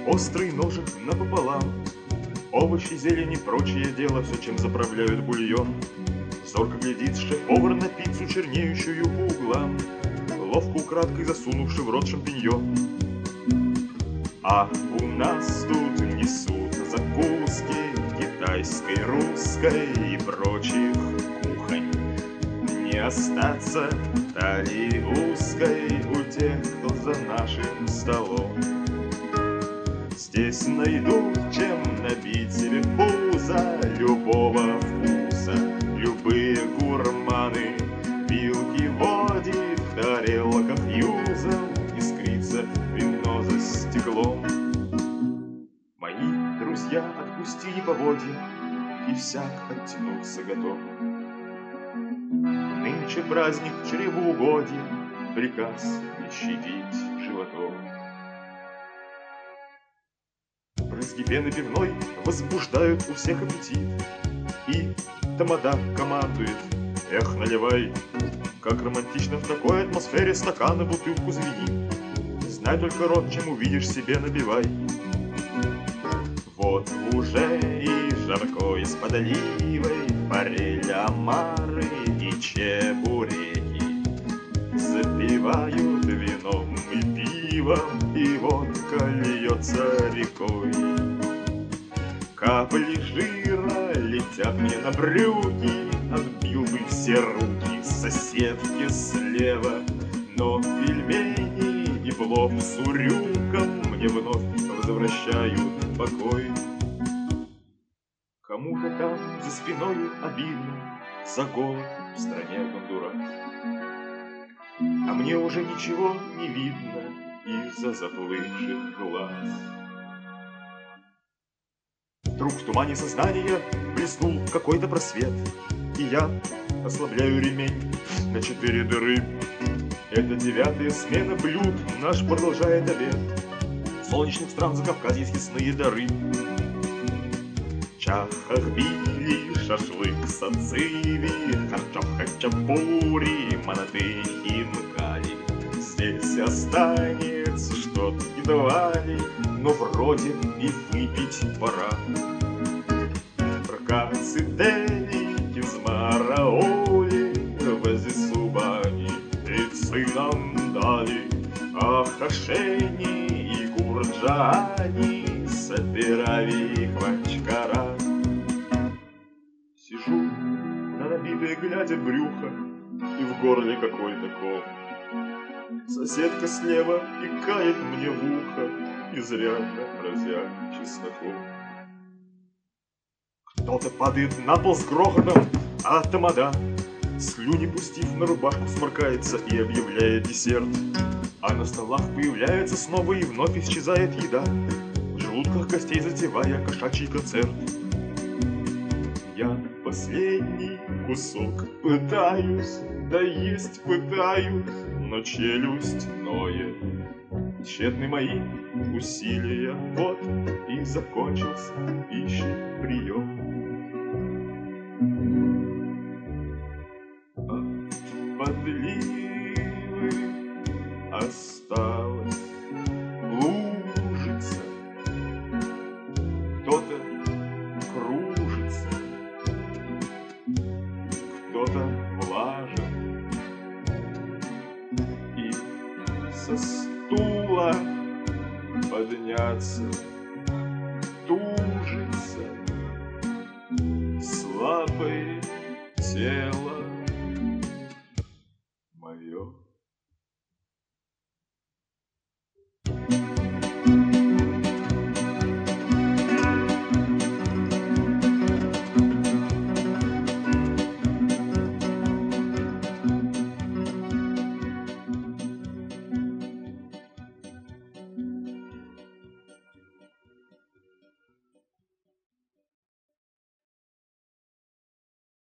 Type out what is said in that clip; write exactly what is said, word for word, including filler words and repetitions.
Острый ножик напополам, овощи, зелень и прочее дело, все, чем заправляют бульон. Зорко глядит шеф-повар на пиццу, чернеющую по углам, ловко украдкой засунувши в рот шампиньон. А у нас тут несут закуски китайской, русской и прочих кухонь. Не остаться талии узкой у тех, кто за нашим столом. Здесь найдут, чем набить себе пузо любого вкуса. Любые гурманы вилки водит в тарелках юзом, искрится вино за стеклом. Мои друзья отпустили поводья, и всяк оттянуться готов. Нынче праздник чревоугодия, приказ не щадить животов. Брызги пены пивной возбуждают у всех аппетит, и тамада командует: эх, наливай. Как романтично в такой атмосфере стакан и бутылку звени. Знай только рот, чем увидишь, себе набивай. Вот уже и жарко из подливой, форель, омары и чебуреки запивают вином и пивом, и водка льется рекой. Капли жира летят мне на брюки, отбил бы все руки соседки слева. Но пельмени и плов с урюком мне вновь возвращают покой. Кому-то там за спиной обидно за голод в стране Гондурас, а мне уже ничего не видно из-за заплывших глаз. Вдруг в тумане сознания блеснул какой-то просвет, и я ослабляю ремень на четыре дыры. Это девятая смена блюд, наш продолжает обед. Солнечных стран Закавказья съестные дары. Чахахбили, шашлык, сациви, харчох, хачапури, манаты, хинкали. Здесь останется что-то едва ли, но вроде и выпить пора. Прокацидели, кизмараули, вазисубани и цинандали, ахашени и курджани, собирави хвачкара. Сижу на набитое глядя брюхо, и в горле какой-то ком. Соседка слева икает мне в ухо, изрядно разя чесноком. Кто-то падает на пол с грохотом, а тамада, слюни пустив на рубашку, сморкается и объявляет десерт. А на столах появляется снова и вновь исчезает еда, в желудках гостей затевая кошачий концерт. Я последний кусок пытаюсь, да есть пытаюсь, но челюсть ноет. Тщетны мои усилия, вот и закончился пищи прием. От подливы осталась лужица, кто-то кружится, кто-то влажен, и со стула подняться